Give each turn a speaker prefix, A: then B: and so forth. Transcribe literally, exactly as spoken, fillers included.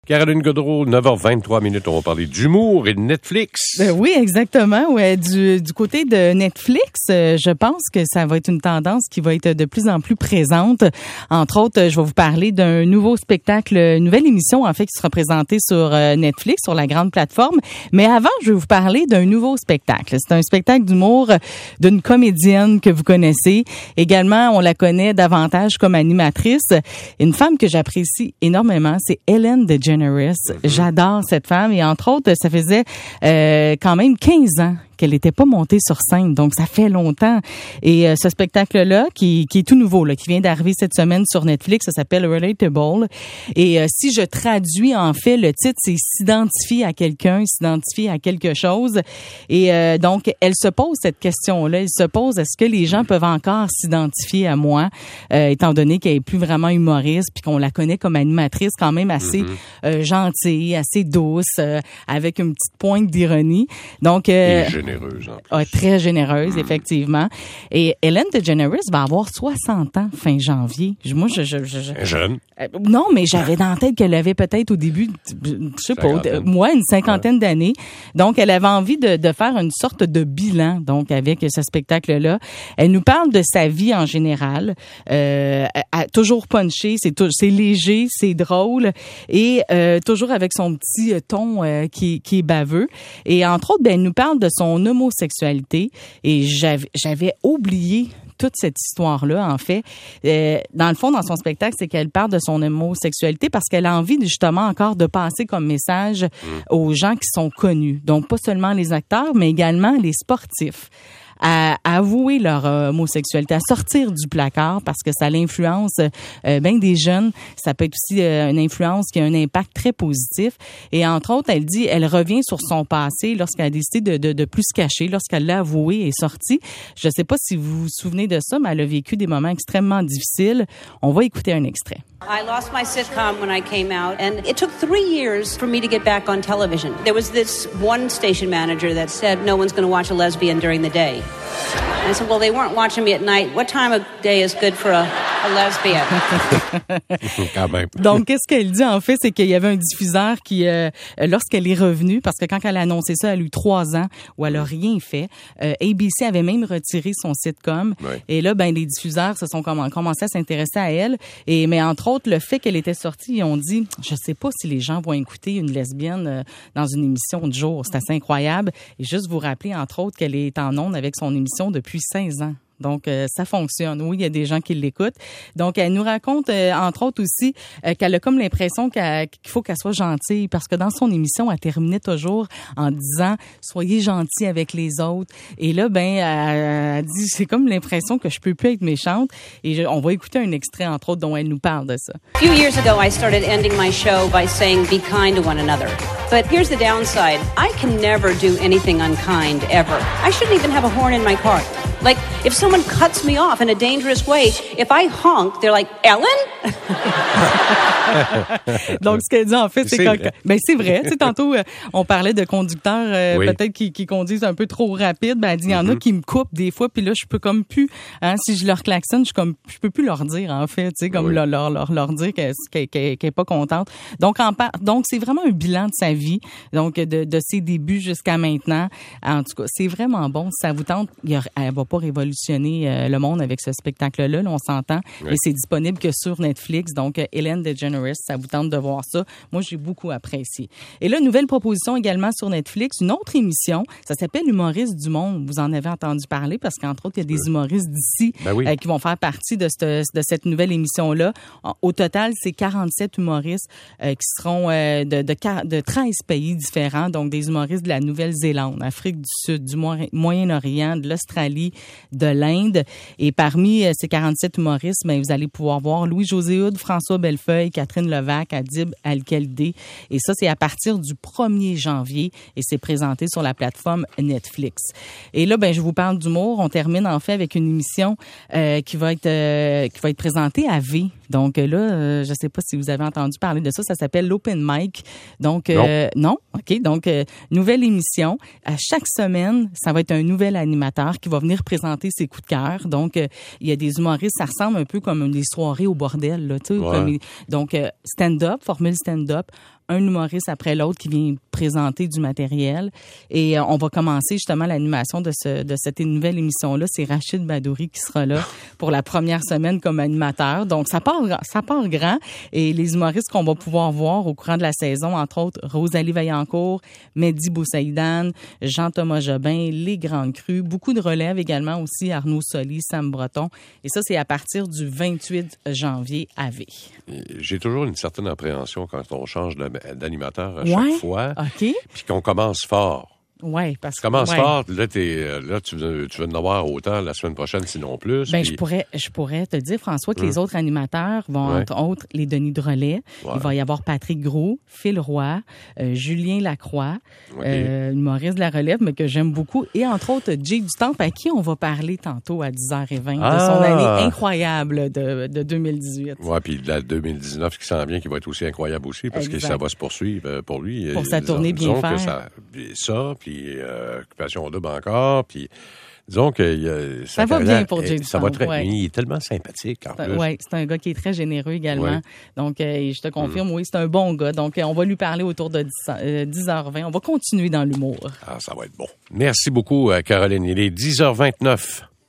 A: Caroline Gaudreault, neuf heures vingt-trois minutes, on va parler d'humour et de Netflix.
B: Euh, oui, exactement. Ouais, du, du côté de Netflix, euh, je pense que ça va être une tendance qui va être de plus en plus présente. Entre autres, je vais vous parler d'un nouveau spectacle, une nouvelle émission en fait qui sera présentée sur euh, Netflix, sur la grande plateforme. Mais avant, je vais vous parler d'un nouveau spectacle. C'est un spectacle d'humour d'une comédienne que vous connaissez. Également, on la connaît davantage comme animatrice. Une femme que j'apprécie énormément, c'est Ellen DeGeneres. Mm-hmm. J'adore cette femme et entre autres, ça faisait euh, quand même quinze ans qu'elle n'était pas montée sur scène, donc ça fait longtemps. Et euh, ce spectacle-là, qui, qui est tout nouveau, là, qui vient d'arriver cette semaine sur Netflix, ça s'appelle Relatable. Et euh, si je traduis en fait, le titre, c'est s'identifier à quelqu'un, s'identifier à quelque chose. Et euh, donc, elle se pose cette question-là. Elle se pose, est-ce que les gens peuvent encore s'identifier à moi, euh, étant donné qu'elle est plus vraiment humoriste, puis qu'on la connaît comme animatrice quand même assez mm-hmm. euh, gentille, assez douce, euh, avec une petite pointe d'ironie. Donc, euh,
A: généreuse, en plus.
B: Ah, très généreuse, mmh. effectivement. Et Ellen DeGeneres va avoir soixante ans fin janvier. Moi, je... je, je, je
A: Jeune.
B: Euh, non, mais j'avais dans la tête qu'elle avait peut-être au début, je sais pas, de, moi, une cinquantaine ouais. d'années. Donc, elle avait envie de, de faire une sorte de bilan, donc, avec ce spectacle-là. Elle nous parle de sa vie en général. Euh, à, toujours punché, c'est, tout, c'est léger, c'est drôle. Et euh, toujours avec son petit ton euh, qui, qui est baveux. Et entre autres, ben, elle nous parle de son homosexualité. Et j'avais, j'avais oublié toute cette histoire-là, en fait. Euh, dans le fond, dans son spectacle, c'est qu'elle parle de son homosexualité parce qu'elle a envie, justement, encore de passer comme message mmh. aux gens qui sont connus. Donc, pas seulement les acteurs, mais également les sportifs. À, à avouer leur euh, homosexualité, à sortir du placard parce que ça l'influence euh, bien des jeunes. Ça peut être aussi euh, une influence qui a un impact très positif. Et entre autres, elle dit, elle revient sur son passé lorsqu'elle a décidé de, de, de plus se cacher, lorsqu'elle l'a avoué et sorti. Je ne sais pas si vous vous souvenez de ça, mais elle a vécu des moments extrêmement difficiles. On va écouter un extrait.
C: I lost my sitcom when I came out, and it took three years for me to get back on television. There was this one station manager that said no one's going to watch a lesbian during the day. And I said, well, they weren't watching me at night. What time of day is good for a, a lesbian?
A: Quand même.
B: Donc, qu'est-ce qu'elle dit, en fait, c'est qu'il y avait un diffuseur qui, euh, lorsqu'elle est revenue, parce que quand elle a annoncé ça, elle a eu trois ans où elle a rien fait. Euh, A B C avait même retiré son sitcom. Ouais. Et là, ben, les diffuseurs se sont comm- commencé à s'intéresser à elle. Et, mais entre autres, le fait qu'elle était sortie, ils ont dit, je sais pas si les gens vont écouter une lesbienne euh, dans une émission de jour. C'est assez incroyable. Et juste vous rappeler, entre autres, qu'elle est en ondes avec son émission depuis seize ans. Donc, euh, ça fonctionne. Oui, il y a des gens qui l'écoutent. Donc, elle nous raconte, euh, entre autres aussi, euh, qu'elle a comme l'impression qu'elle, qu'il faut qu'elle soit gentille parce que dans son émission, elle terminait toujours en disant « Soyez gentils avec les autres ». Et là, ben, elle, elle dit « C'est comme l'impression que je peux plus être méchante ». Et je, on va écouter un extrait, entre autres, dont elle nous parle de ça.
C: A few years ago, I started ending my show by saying « Be kind to one another ». But here's the downside. I can never do anything unkind, ever. I shouldn't even have a horn in my car. Like, if someone cuts me off in a dangerous way, if I honk, they're like, Ellen?
B: Donc, ce qu'elle dit, en fait, c'est, c'est quand... Vrai. Ben, c'est vrai. Tu sais, tantôt, euh, on parlait de conducteurs, euh, oui. peut-être qui, qui conduisent un peu trop rapide. Ben, elle dit, il y en mm-hmm. a qui me coupent des fois, puis là, je peux comme plus, hein, si je leur klaxonne, je comme, je peux plus leur dire, en fait, tu sais, comme oui. leur, leur, leur, leur dire qu'elle, qu'elle, qu'elle, qu'elle est pas contente. Donc, en par... donc, c'est vraiment un bilan de sa vie. Donc, de, de ses débuts jusqu'à maintenant. En tout cas, c'est vraiment bon. Si ça vous tente, il y a, elle va pas révolutionner euh, le monde avec ce spectacle-là, là, on s'entend. Oui. Et c'est disponible que sur Netflix. Donc, euh, Ellen DeGeneres, ça vous tente de voir ça. Moi, j'ai beaucoup apprécié. Et là, nouvelle proposition également sur Netflix, une autre émission. Ça s'appelle Humoristes du monde. Vous en avez entendu parler parce qu'entre autres, il y a des humoristes d'ici ben oui. euh, qui vont faire partie de cette, de cette nouvelle émission-là. Au total, c'est quarante-sept humoristes euh, qui seront euh, de, de, de treize pays différents. Donc, des humoristes de la Nouvelle-Zélande, Afrique du Sud, du Moyen-Orient, de l'Australie, de l'Inde. Et parmi euh, ces quarante-sept humoristes, ben, vous allez pouvoir voir Louis-José Hood, François Bellefeuille, Catherine Levac, Adib Al-Khalidé. Et ça, c'est à partir du premier janvier et c'est présenté sur la plateforme Netflix. Et là, ben, je vous parle d'humour. On termine en fait avec une émission euh, qui va être euh, qui va être présentée à V. Donc là, euh, je sais pas si vous avez entendu parler de ça. Ça s'appelle l'Open Mic. Donc euh, non. non, ok. Donc euh, nouvelle émission. À chaque semaine, ça va être un nouvel animateur qui va venir présenter ses coups de cœur. Donc euh, il y a des humoristes. Ça ressemble un peu comme des soirées au bordel là, tu sais. Ouais. Comme, donc euh, stand-up, formule stand-up. un humoriste après l'autre qui vient présenter du matériel. Et euh, on va commencer justement l'animation de ce de cette nouvelle émission-là. C'est Rachid Badouri qui sera là pour la première semaine comme animateur. Donc, ça part, ça part grand. Et les humoristes qu'on va pouvoir voir au courant de la saison, entre autres, Rosalie Vaillancourt, Mehdi Boussaïdan, Jean-Thomas Jobin, Les Grandes Crues, beaucoup de relèves également aussi, Arnaud Soli, Sam Breton. Et ça, c'est à partir du vingt-huit janvier à V.
A: J'ai toujours une certaine appréhension quand on change d'animateur à chaque
B: ouais?
A: fois.
B: OK.
A: Puis qu'on commence fort.
B: Oui, parce que...
A: Commence
B: ouais.
A: fort, là, t'es, là tu, veux, tu veux en avoir autant la semaine prochaine, sinon plus.
B: Ben,
A: puis...
B: je pourrais je pourrais te dire, François, que
A: hum.
B: les autres animateurs vont,
A: ouais.
B: entre autres, les Denis Drolet.
A: Ouais.
B: Il va y avoir Patrick Gros, Phil Roy, euh, Julien Lacroix,
A: okay.
B: euh, Maurice de la Relève, mais que j'aime beaucoup. Et entre autres, Jay Dutemps, à qui on va parler tantôt à dix heures vingt
A: ah.
B: de son année incroyable de, de deux mille dix-huit.
A: Oui, puis de la deux mille dix-neuf qui s'en vient, qui va être aussi incroyable aussi, parce exact. Que ça va se poursuivre pour lui.
B: Pour sa tournée bien
A: disons
B: faire.
A: Que ça, ça, puis euh, Occupation double encore, puis disons que euh,
B: ça va bien pour Jay Dutemps.
A: Ça va très
B: ouais.
A: bien. Il est tellement sympathique en plus.
B: Oui, c'est un gars qui est très généreux également.
A: Ouais.
B: Donc, euh, je te confirme, mmh. oui, c'est un bon gars. Donc, on va lui parler autour de dix heures vingt. On va continuer dans l'humour.
A: Ah, ça va être bon. Merci beaucoup, Caroline. Il est dix heures vingt-neuf.